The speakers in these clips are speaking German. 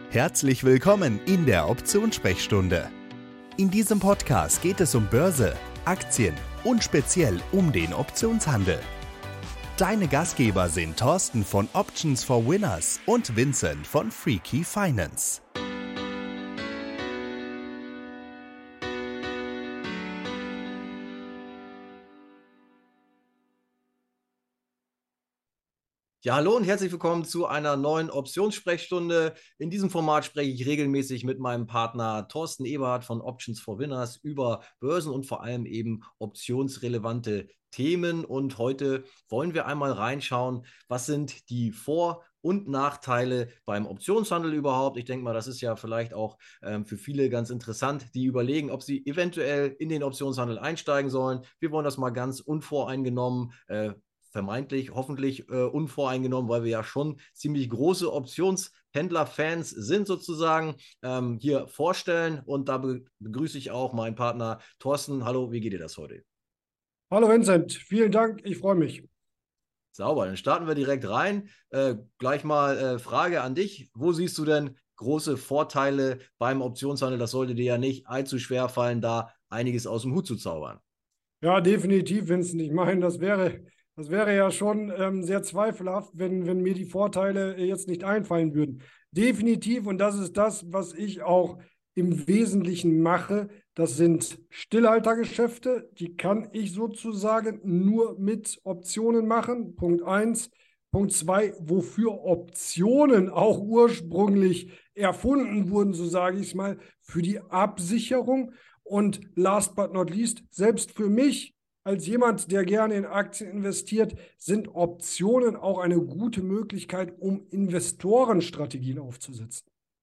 Herzlich willkommen in der Optionssprechstunde. In diesem Podcast geht es um Börse, Aktien und speziell um den Optionshandel. Deine Gastgeber sind Thorsten von Options for Winners und Vincent von Freaky Finance. Ja, hallo und herzlich willkommen zu einer neuen Optionssprechstunde. In diesem Format spreche ich regelmäßig mit meinem Partner Thorsten Eberhardt von Options for Winners über Börsen und vor allem eben optionsrelevante Themen. Und heute wollen wir einmal reinschauen, was sind die Vor- und Nachteile beim Optionshandel überhaupt. Ich denke mal, das ist ja vielleicht auch für viele ganz interessant, die überlegen, ob sie eventuell in den Optionshandel einsteigen sollen. Wir wollen das mal ganz unvoreingenommen vermeintlich, hoffentlich unvoreingenommen, weil wir ja schon ziemlich große Optionshändler-Fans sind sozusagen, hier vorstellen. Und da begrüße ich auch meinen Partner Thorsten. Hallo, wie geht dir das heute? Hallo Vincent, vielen Dank, ich freue mich. Sauber, dann starten wir direkt rein. Gleich mal Frage an dich. Wo siehst du denn große Vorteile beim Optionshandel? Das sollte dir ja nicht allzu schwer fallen, da einiges aus dem Hut zu zaubern. Ja, definitiv, Vincent. Ich meine, das wäre ja schon sehr zweifelhaft, wenn mir die Vorteile jetzt nicht einfallen würden. Definitiv, und das ist das, was ich auch im Wesentlichen mache. Das sind Stillhaltergeschäfte, die kann ich sozusagen nur mit Optionen machen. Punkt 1. Punkt 2, wofür Optionen auch ursprünglich erfunden wurden, so sage ich es mal, für die Absicherung. Und last but not least, selbst für mich als jemand, der gerne in Aktien investiert, sind Optionen auch eine gute Möglichkeit, um Investorenstrategien aufzusetzen.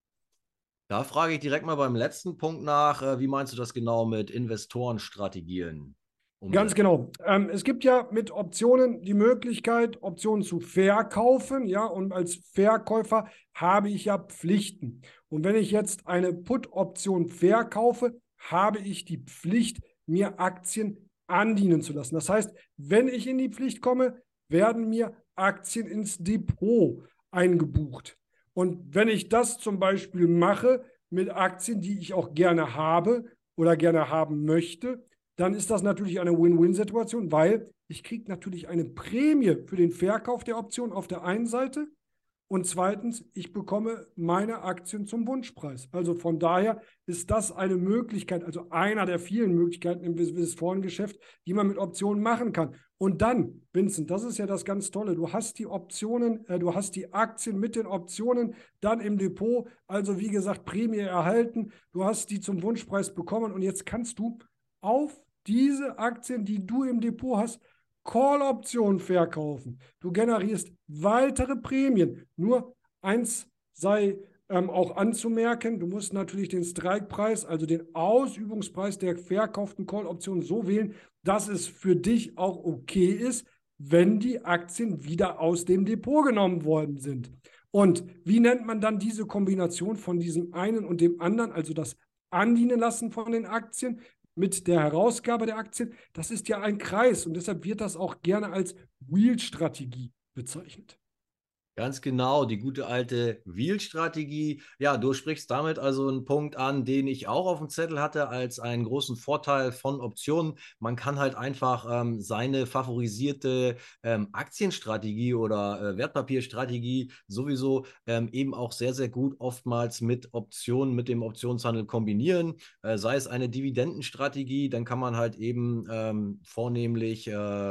Da frage ich direkt mal beim letzten Punkt nach. Wie meinst du das genau mit Investorenstrategien Ganz umsetzen? genau. Es gibt ja mit Optionen die Möglichkeit, Optionen zu verkaufen. Ja, und als Verkäufer habe ich ja Pflichten. Und wenn ich jetzt eine Put-Option verkaufe, habe ich die Pflicht, mir Aktien andienen zu lassen. Das heißt, wenn ich in die Pflicht komme, werden mir Aktien ins Depot eingebucht. Und wenn ich das zum Beispiel mache mit Aktien, die ich auch gerne habe oder gerne haben möchte, dann ist das natürlich eine Win-Win-Situation, weil ich kriege natürlich eine Prämie für den Verkauf der Option auf der einen Seite und zweitens, ich bekomme meine Aktien zum Wunschpreis. Also von daher ist das eine Möglichkeit, also einer der vielen Möglichkeiten im Investorengeschäft, die man mit Optionen machen kann. Und dann, Vincent, das ist ja das ganz Tolle, du hast die Optionen, du hast die Aktien mit den Optionen dann im Depot, also wie gesagt, Prämie erhalten, du hast die zum Wunschpreis bekommen und jetzt kannst du auf diese Aktien, die du im Depot hast, Call-Optionen verkaufen. Du generierst weitere Prämien. Nur eins sei auch anzumerken, du musst natürlich den Strike-Preis, also den Ausübungspreis der verkauften Call-Option so wählen, dass es für dich auch okay ist, wenn die Aktien wieder aus dem Depot genommen worden sind. Und wie nennt man dann diese Kombination von diesem einen und dem anderen, also das Andienen lassen von den Aktien mit der Herausgabe der Aktien? Das ist ja ein Kreis und deshalb wird das auch gerne als Wheel-Strategie bezeichnet. Ganz genau, die gute alte Wheel-Strategie. Ja, du sprichst damit also einen Punkt an, den ich auch auf dem Zettel hatte als einen großen Vorteil von Optionen. Man kann halt einfach seine favorisierte Aktienstrategie oder Wertpapierstrategie sowieso eben auch sehr, sehr gut oftmals mit Optionen, mit dem Optionshandel kombinieren. Sei es eine Dividendenstrategie, dann kann man halt eben vornehmlich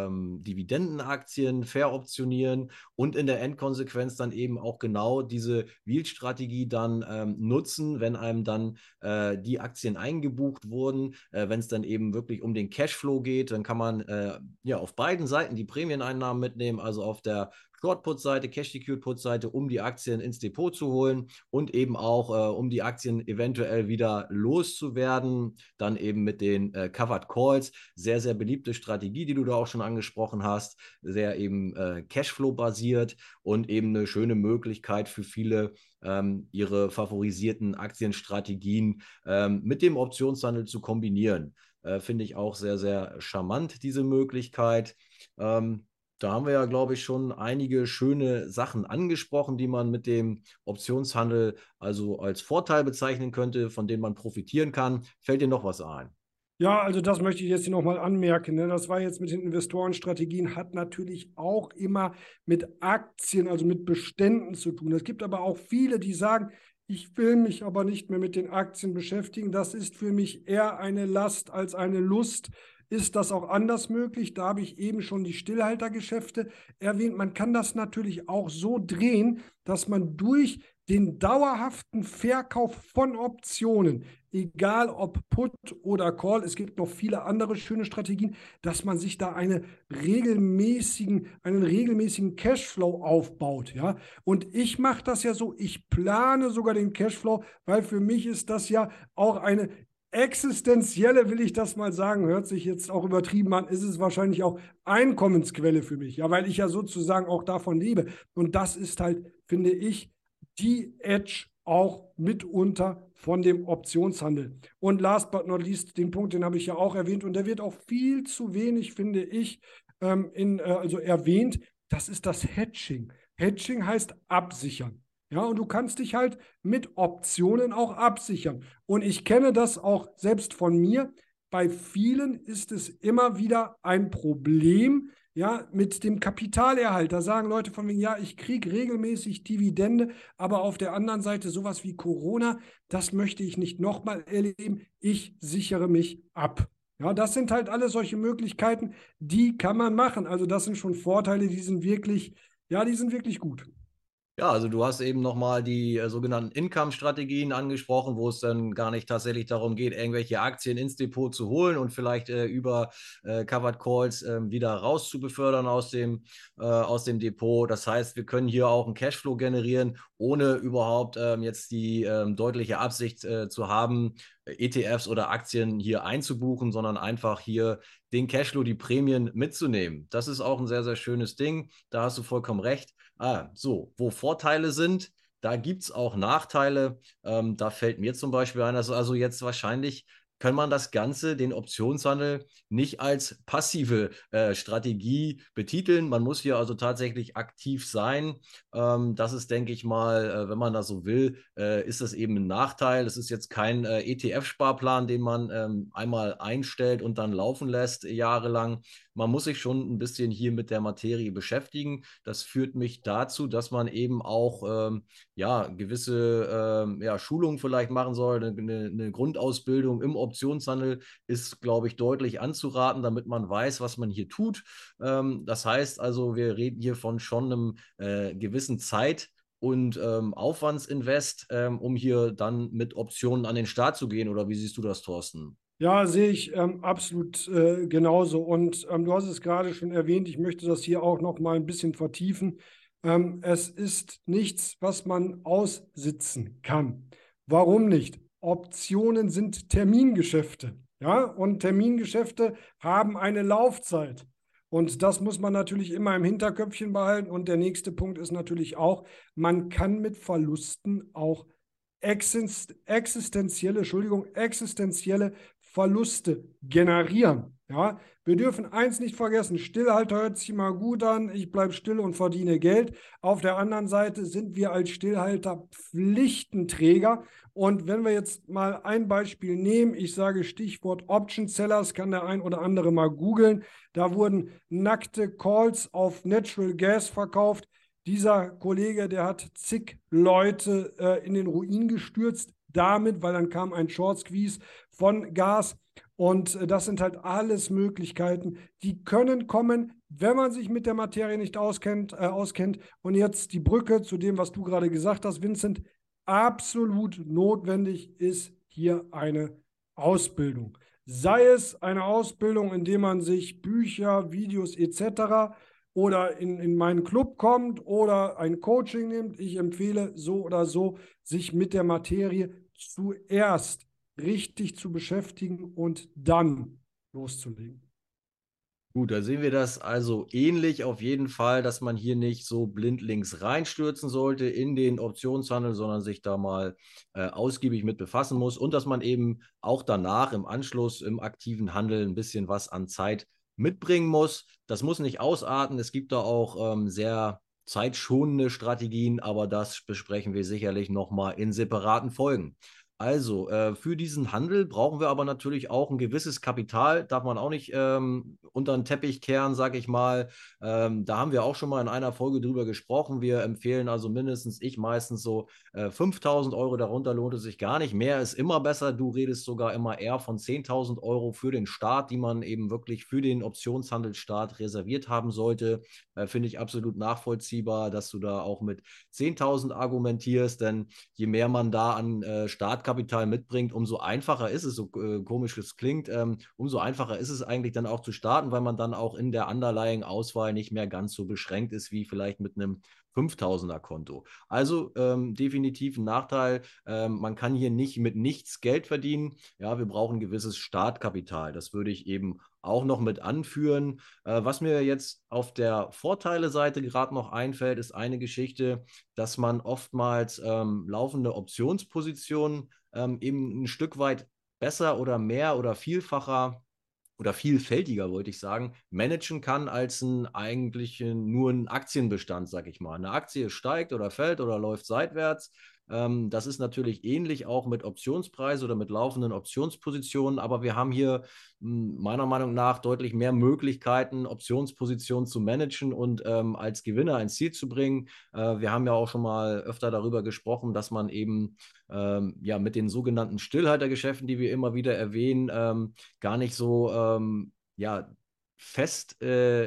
Dividendenaktien veroptionieren und in der Endkonsequenz dann eben auch genau diese Wheel-Strategie dann nutzen, wenn einem dann die Aktien eingebucht wurden. Wenn es dann eben wirklich um den Cashflow geht, dann kann man ja auf beiden Seiten die Prämieneinnahmen mitnehmen, also auf der Short-Put-Seite, Cash-Secured-Put-Seite, um die Aktien ins Depot zu holen und eben auch, um die Aktien eventuell wieder loszuwerden, dann eben mit den Covered Calls. Sehr, sehr beliebte Strategie, die du da auch schon angesprochen hast, sehr eben Cashflow-basiert und eben eine schöne Möglichkeit für viele, ihre favorisierten Aktienstrategien mit dem Optionshandel zu kombinieren. Finde ich auch sehr, sehr charmant, diese Möglichkeit. Da haben wir ja, glaube ich, schon einige schöne Sachen angesprochen, die man mit dem Optionshandel also als Vorteil bezeichnen könnte, von denen man profitieren kann. Fällt dir noch was ein? Ja, also das möchte ich jetzt hier nochmal anmerken. Ne? Das war jetzt mit den Investorenstrategien, hat natürlich auch immer mit Aktien, also mit Beständen zu tun. Es gibt aber auch viele, die sagen, ich will mich aber nicht mehr mit den Aktien beschäftigen. Das ist für mich eher eine Last als eine Lust. Ist das auch anders möglich? Da habe ich eben schon die Stillhaltergeschäfte erwähnt. Man kann das natürlich auch so drehen, dass man durch den dauerhaften Verkauf von Optionen, egal ob Put oder Call, es gibt noch viele andere schöne Strategien, dass man sich da einen regelmäßigen Cashflow aufbaut. Ja? Und ich mache das ja so, ich plane sogar den Cashflow, weil für mich ist das ja auch eine existenzielle, will ich das mal sagen, hört sich jetzt auch übertrieben an, ist es wahrscheinlich auch Einkommensquelle für mich, ja, weil ich ja sozusagen auch davon lebe. Und das ist halt, finde ich, die Edge auch mitunter von dem Optionshandel. Und last but not least, den Punkt, den habe ich ja auch erwähnt und der wird auch viel zu wenig, finde ich, also erwähnt, das ist das Hedging. Hedging heißt absichern. Ja, und du kannst dich halt mit Optionen auch absichern. Und ich kenne das auch selbst von mir. Bei vielen ist es immer wieder ein Problem, ja, mit dem Kapitalerhalt. Da sagen Leute von mir, ja, ich kriege regelmäßig Dividende, aber auf der anderen Seite sowas wie Corona, das möchte ich nicht nochmal erleben. Ich sichere mich ab. Ja, das sind halt alle solche Möglichkeiten, die kann man machen. Also das sind schon Vorteile, die sind wirklich, ja, die sind wirklich gut. Ja, also du hast eben nochmal die sogenannten Income-Strategien angesprochen, wo es dann gar nicht tatsächlich darum geht, irgendwelche Aktien ins Depot zu holen und vielleicht über Covered Calls wieder raus zu befördern aus dem Depot. Das heißt, wir können hier auch einen Cashflow generieren, ohne überhaupt jetzt die deutliche Absicht zu haben, ETFs oder Aktien hier einzubuchen, sondern einfach hier den Cashflow, die Prämien mitzunehmen. Das ist auch ein sehr, sehr schönes Ding. Da hast du vollkommen recht. So, wo Vorteile sind, da gibt es auch Nachteile. Da fällt mir zum Beispiel ein, also jetzt wahrscheinlich kann man das Ganze, den Optionshandel, nicht als passive Strategie betiteln. Man muss hier also tatsächlich aktiv sein. Das ist, denke ich mal, wenn man das so will, ist das eben ein Nachteil. Das ist jetzt kein ETF-Sparplan, den man einmal einstellt und dann laufen lässt jahrelang. Man muss sich schon ein bisschen hier mit der Materie beschäftigen. Das führt mich dazu, dass man eben auch ja, gewisse ja, Schulungen vielleicht machen soll. Eine Grundausbildung im Optionshandel ist, glaube ich, deutlich anzuraten, damit man weiß, was man hier tut. Das heißt also, wir reden hier von schon einem gewissen Zeit- und Aufwandsinvest, um hier dann mit Optionen an den Start zu gehen. Oder wie siehst du das, Thorsten? Ja, sehe ich absolut genauso. Und du hast es gerade schon erwähnt, ich möchte das hier auch noch mal ein bisschen vertiefen. Es ist nichts, was man aussitzen kann. Warum nicht? Optionen sind Termingeschäfte. Ja, und Termingeschäfte haben eine Laufzeit. Und das muss man natürlich immer im Hinterköpfchen behalten. Und der nächste Punkt ist natürlich auch, man kann mit Verlusten auch existenzielle Verluste generieren. Ja, wir dürfen eins nicht vergessen, Stillhalter hört sich immer gut an, ich bleibe still und verdiene Geld. Auf der anderen Seite sind wir als Stillhalter Pflichtenträger. Und wenn wir jetzt mal ein Beispiel nehmen, ich sage Stichwort Option Sellers, kann der ein oder andere mal googeln. Da wurden nackte Calls auf Natural Gas verkauft. Dieser Kollege, der hat zig Leute in den Ruin gestürzt damit, weil dann kam ein Short Squeeze von Gas. Und das sind halt alles Möglichkeiten, die können kommen, wenn man sich mit der Materie nicht auskennt. Und jetzt die Brücke zu dem, was du gerade gesagt hast, Vincent. Absolut notwendig ist hier eine Ausbildung. Sei es eine Ausbildung, indem man sich Bücher, Videos etc. oder in meinen Club kommt oder ein Coaching nimmt. Ich empfehle so oder so, sich mit der Materie zuerst richtig zu beschäftigen und dann loszulegen. Gut, da sehen wir das also ähnlich auf jeden Fall, dass man hier nicht so blindlings reinstürzen sollte in den Optionshandel, sondern sich da mal ausgiebig mit befassen muss und dass man eben auch danach im Anschluss im aktiven Handel ein bisschen was an Zeit mitbringen muss. Das muss nicht ausarten. Es gibt da auch sehr zeitschonende Strategien, aber das besprechen wir sicherlich nochmal in separaten Folgen. Also, für diesen Handel brauchen wir aber natürlich auch ein gewisses Kapital, darf man auch nicht unter den Teppich kehren, sag ich mal. Da haben wir auch schon mal in einer Folge drüber gesprochen. Wir empfehlen also mindestens, ich meistens so 5.000 Euro, darunter lohnt es sich gar nicht. Mehr ist immer besser. Du redest sogar immer eher von 10.000 Euro für den Start, die man eben wirklich für den Optionshandelsstart reserviert haben sollte. Finde ich absolut nachvollziehbar, dass du da auch mit 10.000 argumentierst, denn je mehr man da an Startkapital mitbringt, umso einfacher ist es, so komisch es klingt, umso einfacher ist es eigentlich dann auch zu starten, weil man dann auch in der Underlying-Auswahl nicht mehr ganz so beschränkt ist wie vielleicht mit einem 5.000er Konto. Also definitiv ein Nachteil. Man kann hier nicht mit nichts Geld verdienen. Ja, wir brauchen ein gewisses Startkapital. Das würde ich eben auch noch mit anführen. Was mir jetzt auf der Vorteile-Seite gerade noch einfällt, ist eine Geschichte, dass man oftmals laufende Optionspositionen eben ein Stück weit besser oder mehr oder vielfacher oder vielfältiger, wollte ich sagen, managen kann als nur ein Aktienbestand, sag ich mal. Eine Aktie steigt oder fällt oder läuft seitwärts. Das ist natürlich ähnlich auch mit Optionspreisen oder mit laufenden Optionspositionen, aber wir haben hier meiner Meinung nach deutlich mehr Möglichkeiten, Optionspositionen zu managen und als Gewinner ins Ziel zu bringen. Wir haben ja auch schon mal öfter darüber gesprochen, dass man eben ja mit den sogenannten Stillhaltergeschäften, die wir immer wieder erwähnen, gar nicht so ja, fest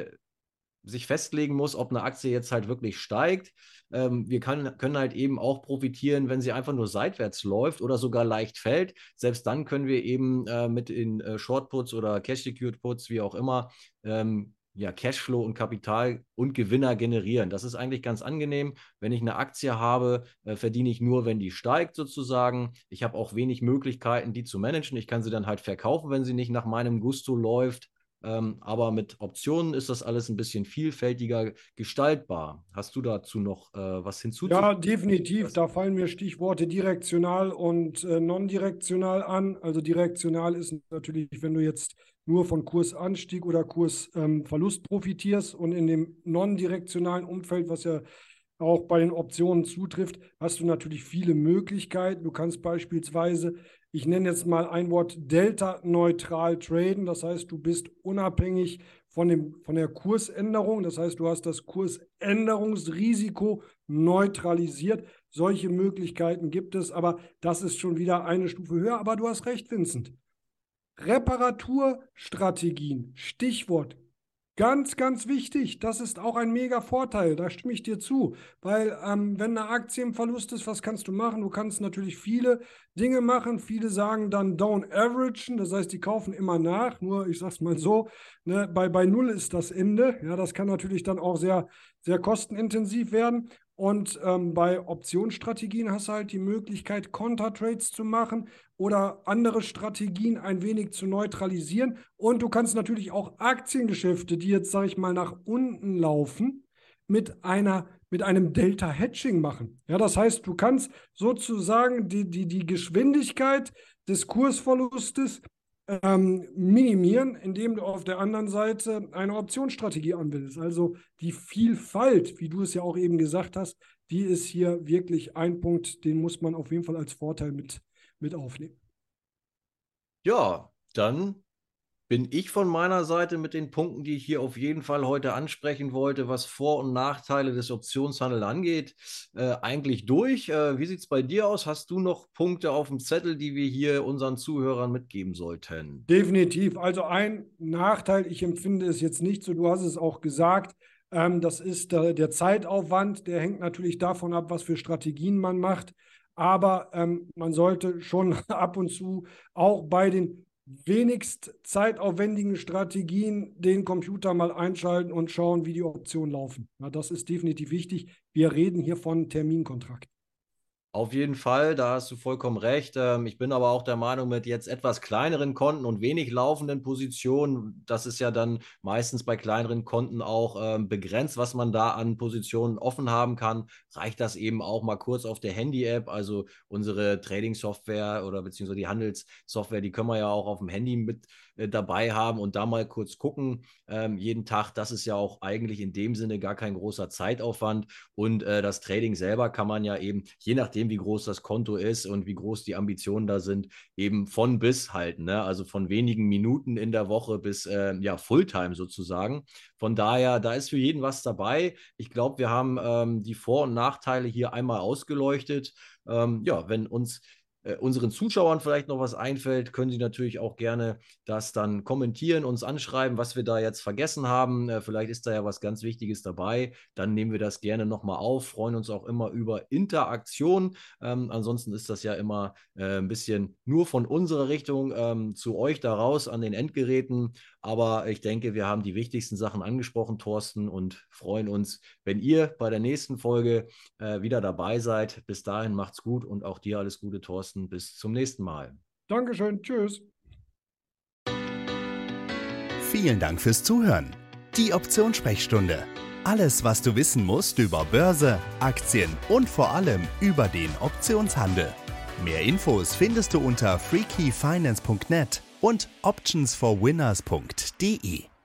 sich festlegen muss, ob eine Aktie jetzt halt wirklich steigt. Wir können halt eben auch profitieren, wenn sie einfach nur seitwärts läuft oder sogar leicht fällt. Selbst dann können wir eben mit den Short-Puts oder Cash-Secured-Puts, wie auch immer, ja, Cashflow und Kapital und Gewinner generieren. Das ist eigentlich ganz angenehm. Wenn ich eine Aktie habe, verdiene ich nur, wenn die steigt sozusagen. Ich habe auch wenig Möglichkeiten, die zu managen. Ich kann sie dann halt verkaufen, wenn sie nicht nach meinem Gusto läuft. Aber mit Optionen ist das alles ein bisschen vielfältiger gestaltbar. Hast du dazu noch was hinzuzufügen? Ja, definitiv. Da fallen mir Stichworte direktional und non-direktional an. Also direktional ist natürlich, wenn du jetzt nur von Kursanstieg oder Kursverlust profitierst, und in dem non-direktionalen Umfeld, was ja auch bei den Optionen zutrifft, hast du natürlich viele Möglichkeiten. Du kannst beispielsweise, ich nenne jetzt mal ein Wort, delta-neutral traden. Das heißt, du bist unabhängig von der Kursänderung. Das heißt, du hast das Kursänderungsrisiko neutralisiert. Solche Möglichkeiten gibt es, aber das ist schon wieder eine Stufe höher. Aber du hast recht, Vincent. Reparaturstrategien, Stichwort. Ganz, ganz wichtig. Das ist auch ein mega Vorteil. Da stimme ich dir zu. Weil wenn eine Aktie im Verlust ist, was kannst du machen? Du kannst natürlich viele Dinge machen. Viele sagen dann down averagen. Das heißt, die kaufen immer nach. Nur, ich sage es mal so, ne, bei Null ist das Ende. Ja, das kann natürlich dann auch sehr, sehr kostenintensiv werden. Und bei Optionsstrategien hast du halt die Möglichkeit, Kontertrades zu machen oder andere Strategien ein wenig zu neutralisieren. Und du kannst natürlich auch Aktiengeschäfte, die jetzt, sage ich mal, nach unten laufen, mit einem Delta-Hedging machen. Ja, das heißt, du kannst sozusagen die Geschwindigkeit des Kursverlustes minimieren, indem du auf der anderen Seite eine Optionsstrategie anwendest. Also die Vielfalt, wie du es ja auch eben gesagt hast, die ist hier wirklich ein Punkt, den muss man auf jeden Fall als Vorteil mit aufnehmen. Ja, dann bin ich von meiner Seite mit den Punkten, die ich hier auf jeden Fall heute ansprechen wollte, was Vor- und Nachteile des Optionshandels angeht, eigentlich durch. Wie sieht es bei dir aus? Hast du noch Punkte auf dem Zettel, die wir hier unseren Zuhörern mitgeben sollten? Definitiv. Also ein Nachteil, ich empfinde es jetzt nicht so, du hast es auch gesagt, das ist der Zeitaufwand, der hängt natürlich davon ab, was für Strategien man macht. Aber man sollte schon ab und zu auch bei den wenigst zeitaufwendigen Strategien den Computer mal einschalten und schauen, wie die Optionen laufen. Ja, das ist definitiv wichtig. Wir reden hier von Terminkontrakt. Auf jeden Fall, da hast du vollkommen recht. Ich bin aber auch der Meinung, mit jetzt etwas kleineren Konten und wenig laufenden Positionen, das ist ja dann meistens bei kleineren Konten auch begrenzt, was man da an Positionen offen haben kann, reicht das eben auch mal kurz auf der Handy-App, also unsere Trading-Software oder beziehungsweise die Handelssoftware, die können wir ja auch auf dem Handy mit dabei haben und da mal kurz gucken, jeden Tag. Das ist ja auch eigentlich in dem Sinne gar kein großer Zeitaufwand und das Trading selber kann man ja eben, je nachdem wie groß das Konto ist und wie groß die Ambitionen da sind, eben von bis halten, ne? Also von wenigen Minuten in der Woche bis ja Fulltime sozusagen. Von daher, da ist für jeden was dabei. Ich glaube, wir haben die Vor- und Nachteile hier einmal ausgeleuchtet. Ja, wenn uns unseren Zuschauern vielleicht noch was einfällt, können Sie natürlich auch gerne das dann kommentieren, uns anschreiben, was wir da jetzt vergessen haben. Vielleicht ist da ja was ganz Wichtiges dabei. Dann nehmen wir das gerne nochmal auf, freuen uns auch immer über Interaktion. Ansonsten ist das ja immer ein bisschen nur von unserer Richtung zu euch da raus an den Endgeräten. Aber ich denke, wir haben die wichtigsten Sachen angesprochen, Thorsten, und freuen uns, wenn ihr bei der nächsten Folge wieder dabei seid. Bis dahin macht's gut und auch dir alles Gute, Thorsten. Bis zum nächsten Mal. Dankeschön, tschüss. Vielen Dank fürs Zuhören. Die Optionssprechstunde. Alles, was du wissen musst über Börse, Aktien und vor allem über den Optionshandel. Mehr Infos findest du unter freakeyfinance.net und optionsforwinners.de.